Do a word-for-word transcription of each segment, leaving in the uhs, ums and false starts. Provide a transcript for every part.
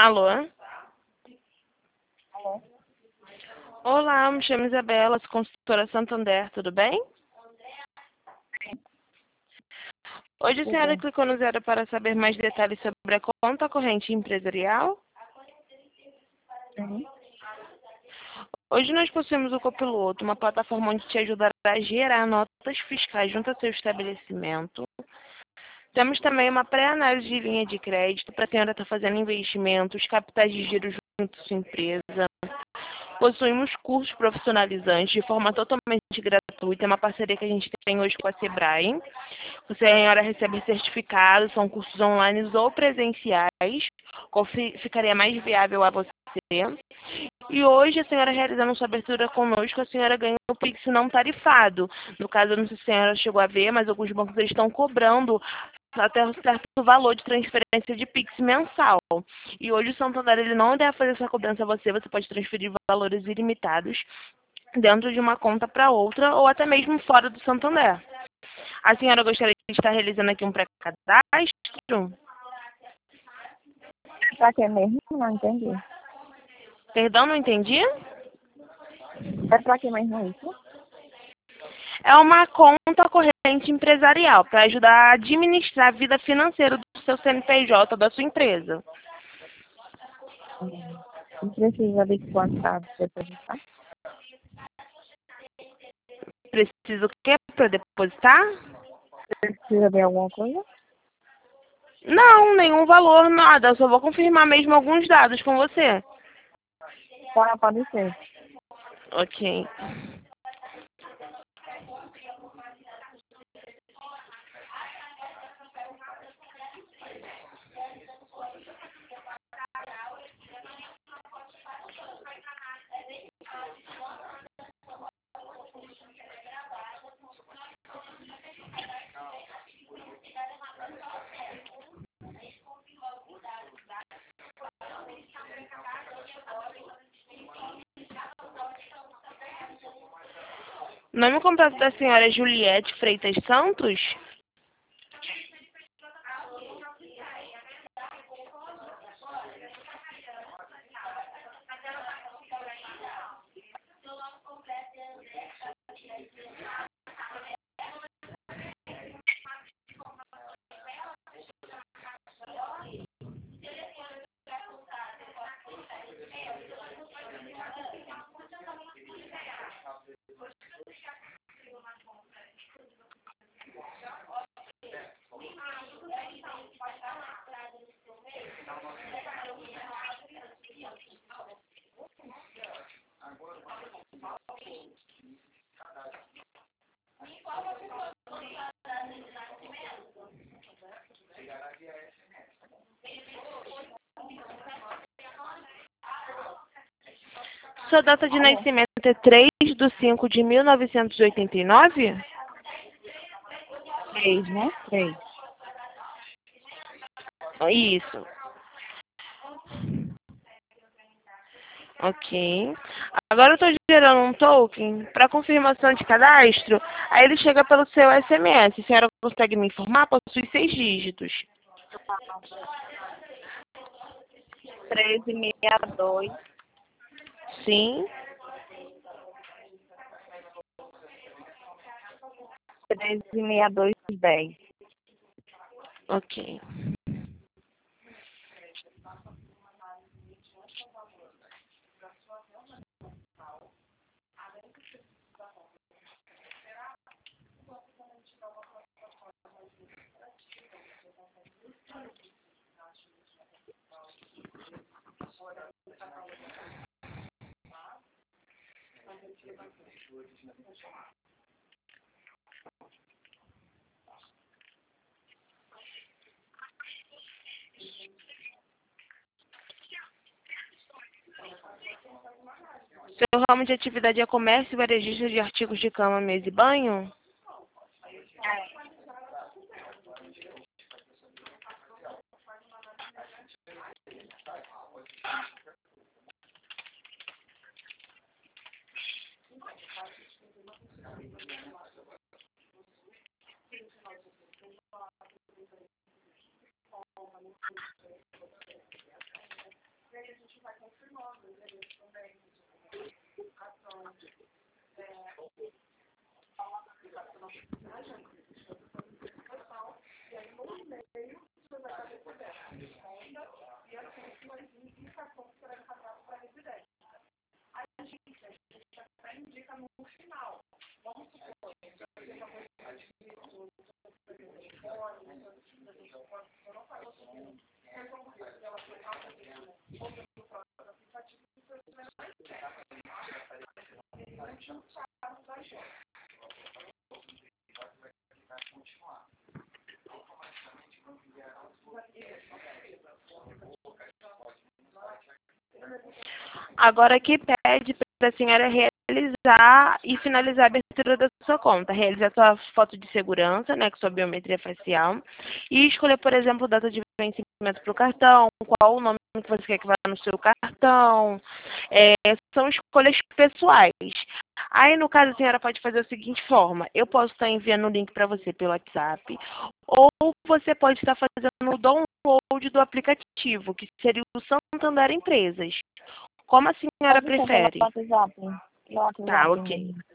Alô? Alô? Olá, me chamo Isabela, sou consultora Santander, tudo bem? Hoje a Tudo senhora bem. clicou no zero para saber mais detalhes sobre a conta corrente empresarial? Sim. Hoje nós possuímos o Copiloto, uma plataforma onde te ajudará a gerar notas fiscais junto ao seu estabelecimento. Temos também uma pré-análise de linha de crédito para a senhora estar fazendo investimentos, capitais de giro junto à sua empresa. Possuímos cursos profissionalizantes de forma totalmente gratuita, é uma parceria que a gente tem hoje com a Sebrae. Você, a senhora, recebe certificados, são cursos online ou presenciais, qual fi- ficaria mais viável a você. E hoje, a senhora realizando sua abertura conosco, a senhora ganha o Pix não tarifado. No caso, eu não sei se a senhora chegou a ver, mas alguns bancos eles estão cobrando até um certo valor de transferência de Pix mensal. E hoje o Santander ele não deve fazer essa cobrança a você, você pode transferir valores ilimitados dentro de uma conta para outra ou até mesmo fora do Santander. A senhora gostaria de estar realizando aqui um pré-cadastro? Pra que mesmo? Não entendi. Perdão, não entendi? É pra que mesmo isso? É uma conta corrente empresarial para ajudar a administrar a vida financeira do seu C N P J da sua empresa. Hum. Não precisa de quanto para depositar? Preciso o quê para depositar? Precisa de alguma coisa? Não, nenhum valor, nada. Eu só vou confirmar mesmo alguns dados com você. Pode, pode ser. Ok. O nome completo da senhora é Juliette Freitas Santos? Sua data de Alô? nascimento é três de cinco de mil novecentos e oitenta e nove? Três, né? Três. Isso. Ok. Agora eu estou gerando um token para confirmação de cadastro. Aí ele chega pelo seu S M S. A senhora consegue me informar? Possui seis dígitos. Treze, meia dois, Sim. treze, meia dois, dez. Ok. Seu ramo de atividade é comércio e varejista de artigos de cama, mesa e banho? Agora aqui pede para a senhora realizar e finalizar a abertura da sua conta. Realizar sua foto de segurança, né, com sua biometria facial. E escolher, por exemplo, data de vencimento para o cartão, qual o nome que você quer que vá no seu cartão. É, são escolhas pessoais. Aí, no caso, a senhora pode fazer da seguinte forma. Eu posso estar enviando o link para você pelo WhatsApp, ou você pode estar fazendo o download do aplicativo, que seria o Santander Empresas. Como a senhora Pode ser prefere? pelo WhatsApp. Pelo Tá, WhatsApp ok. mesmo.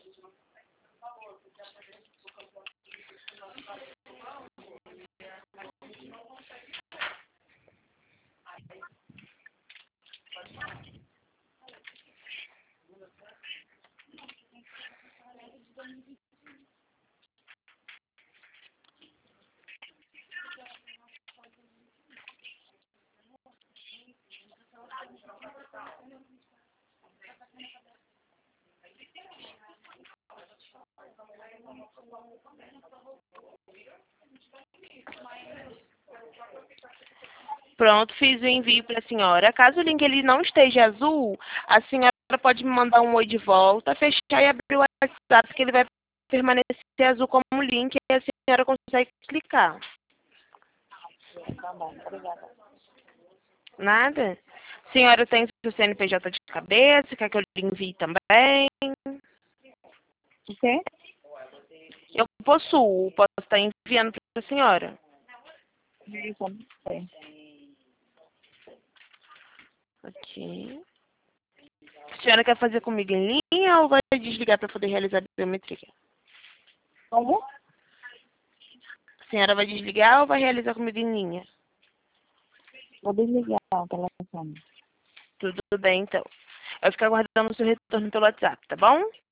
Pronto, fiz o envio para a senhora. Caso o link ele não esteja azul, a senhora pode me mandar um oi de volta, fechar e abrir o WhatsApp, que ele vai permanecer azul como um link e a senhora consegue clicar. Tá bom, obrigada. Nada? A senhora tem o C N P J de cabeça, quer que eu lhe envie também? O quê? Eu possuo, posso estar enviando para a senhora. Isso, é. Aqui. A senhora quer fazer comigo em linha ou vai desligar para poder realizar a biometria? Como? A senhora vai desligar ou vai realizar comigo em linha? Vou desligar o telefone. Tudo bem, então. Eu fico aguardando o seu retorno pelo WhatsApp, tá bom?